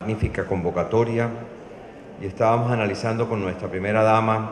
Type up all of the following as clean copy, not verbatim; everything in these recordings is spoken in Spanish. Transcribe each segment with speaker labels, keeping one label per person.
Speaker 1: magnífica convocatoria y estábamos analizando con nuestra primera dama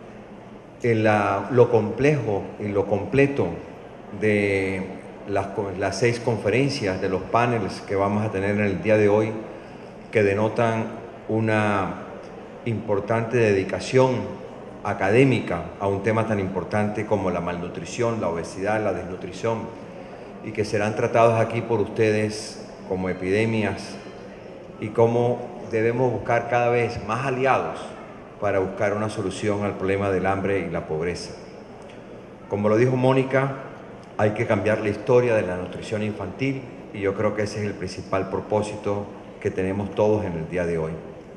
Speaker 1: lo complejo y lo completo de las 6 conferencias, de los paneles que vamos a tener en el día de hoy, que denotan una importante dedicación académica a un tema tan importante como la malnutrición, la obesidad, la desnutrición, y que serán tratados aquí por ustedes como epidemias y cómo debemos buscar cada vez más aliados para buscar una solución al problema del hambre y la pobreza. Como lo dijo Mónica, hay que cambiar la historia de la nutrición infantil y yo creo que ese es el principal propósito que tenemos todos en el día de hoy.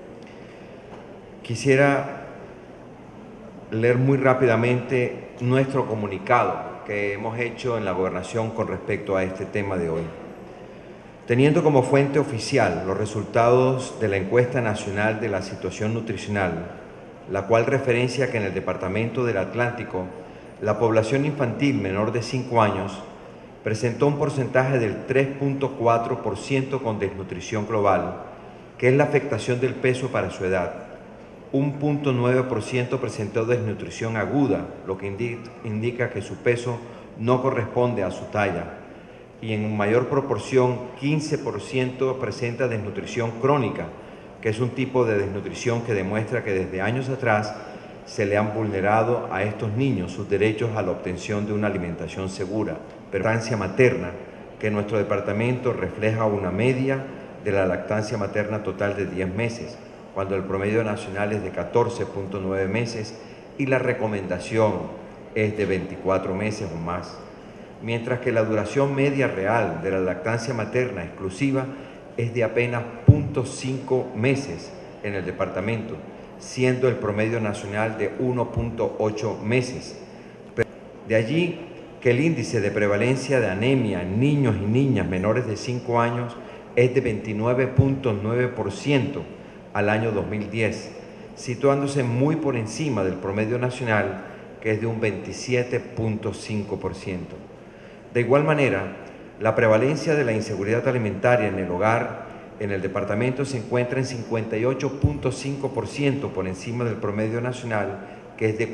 Speaker 1: Quisiera leer muy rápidamente nuestro comunicado que hemos hecho en la Gobernación con respecto a este tema de hoy. Teniendo como fuente oficial los resultados de la Encuesta Nacional de la Situación Nutricional, la cual referencia que en el Departamento del Atlántico la población infantil menor de 5 años presentó un porcentaje del 3.4% con desnutrición global, que es la afectación del peso para su edad. Un 0.9% presentó desnutrición aguda, lo que indica que su peso no corresponde a su talla. Y en mayor proporción, 15% presenta desnutrición crónica, que es un tipo de desnutrición que demuestra que desde años atrás se le han vulnerado a estos niños sus derechos a la obtención de una alimentación segura. Pero la lactancia materna, que en nuestro departamento refleja una media de la lactancia materna total de 10 meses, cuando el promedio nacional es de 14.9 meses y la recomendación es de 24 meses o más. Mientras que la duración media real de la lactancia materna exclusiva es de apenas 0.5 meses en el departamento, siendo el promedio nacional de 1.8 meses. De allí que el índice de prevalencia de anemia en niños y niñas menores de 5 años es de 29.9% al año 2010, situándose muy por encima del promedio nacional, que es de un 27.5%. De igual manera, la prevalencia de la inseguridad alimentaria en el hogar en el departamento se encuentra en 58.5% por encima del promedio nacional, que es de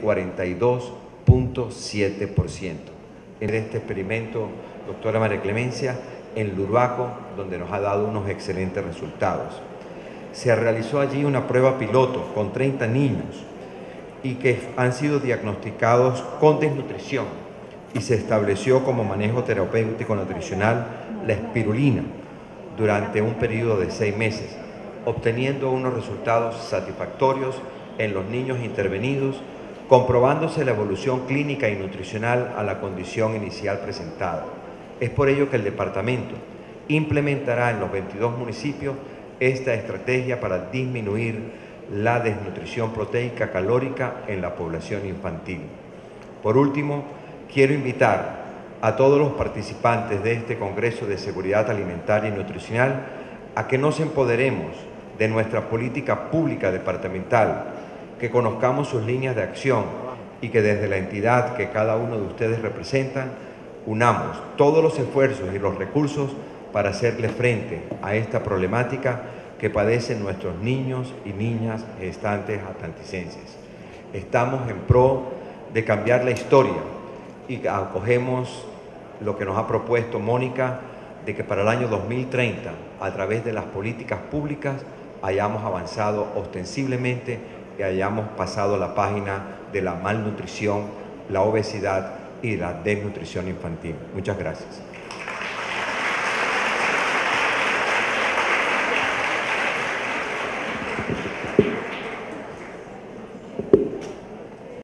Speaker 1: 42.7%. En este experimento, doctora María Clemencia, en Lurbaco, donde nos ha dado unos excelentes resultados. Se realizó allí una prueba piloto con 30 niños y que han sido diagnosticados con desnutrición y se estableció como manejo terapéutico nutricional la espirulina durante un periodo de 6 meses, obteniendo unos resultados satisfactorios en los niños intervenidos, comprobándose la evolución clínica y nutricional a la condición inicial presentada. Es por ello que el departamento implementará en los 22 municipios esta estrategia para disminuir la desnutrición proteica calórica en la población infantil. Por último, quiero invitar a todos los participantes de este Congreso de Seguridad Alimentaria y Nutricional a que nos empoderemos de nuestra política pública departamental, que conozcamos sus líneas de acción y que desde la entidad que cada uno de ustedes representan, unamos todos los esfuerzos y los recursos para hacerle frente a esta problemática que padecen nuestros niños y niñas gestantes atlanticenses. Estamos en pro de cambiar la historia y acogemos lo que nos ha propuesto Mónica, de que para el año 2030, a través de las políticas públicas, hayamos avanzado ostensiblemente y hayamos pasado la página de la malnutrición, la obesidad y la desnutrición infantil. Muchas gracias.